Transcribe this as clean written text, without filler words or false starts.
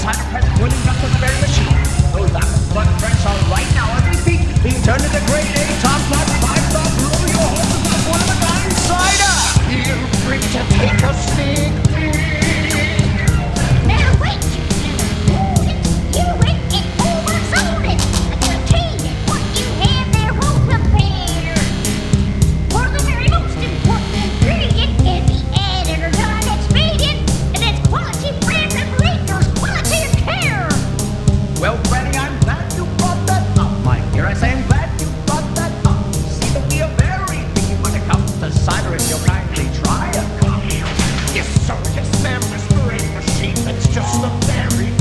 cider press boiling up to the very machine. Those apples blood fresh are right now at your feet, being turned into grade A, top notch, 5-star, blow your horses up one of a kind cider. Feel free to take a sneak peek. Now wait! You went and oversold it! I guarantee that what you have there won't compare. For the very most important ingredient is the added or non-expedient, and that's quality brand regulators, quality of care. Well, Granny, I'm glad you brought that up, my dear. I say I'm glad you brought that up. See that we are very picky when it comes to cider, if you'll kindly try a cup. Yes, sir, yes, ma'am, Mr. Machine, that's just the very